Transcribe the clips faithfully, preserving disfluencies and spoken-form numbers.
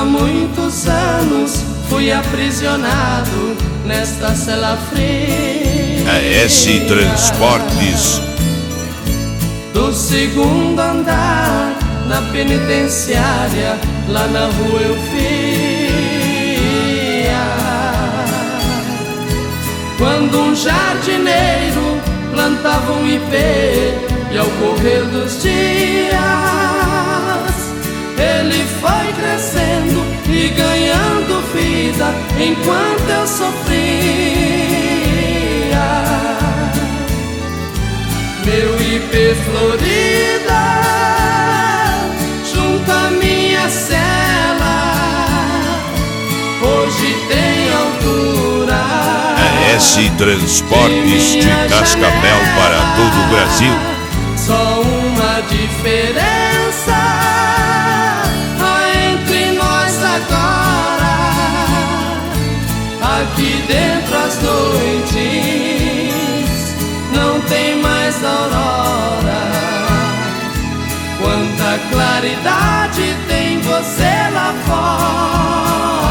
muitos anos fui aprisionado nesta cela fria. A S Transportes do segundo andar na penitenciária, lá na rua eu via quando um jardineiro plantava um ipê, e ao correr dos dias ele foi crescendo e ganhando vida enquanto eu sofria. Meu ipê florida junto à minha cela hoje tem altura. A S Transportes de Cascavel para todo o Brasil. Só uma diferença há entre nós agora. Aqui dentro as noites não tem mais aurora. Quanta claridade tem você lá fora.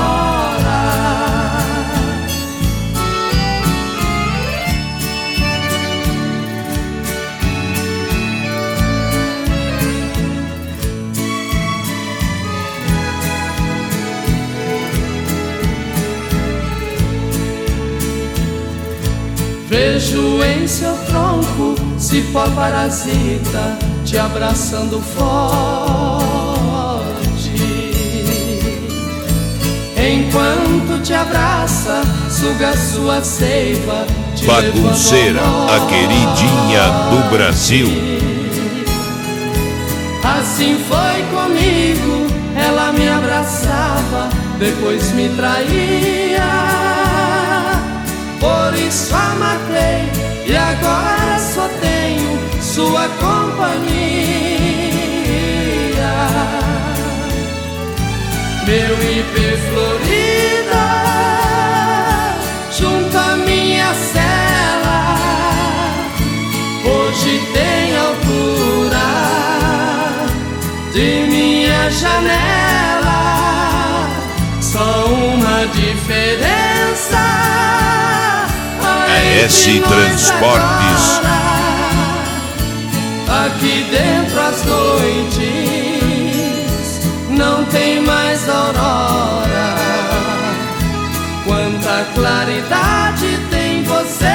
Vejo em seu tronco cipó parasita te abraçando forte. Enquanto te abraça, suga sua seiva, te Bagunceira, a queridinha do Brasil. Assim foi comigo, ela me abraçava, depois me traía. Por isso a matei e agora só tenho sua companhia. Meu ipê florida junto à minha cela hoje tem altura de minha janela. Só uma diferença. A S Transportes. Aqui dentro as noites não tem mais aurora. Quanta claridade tem você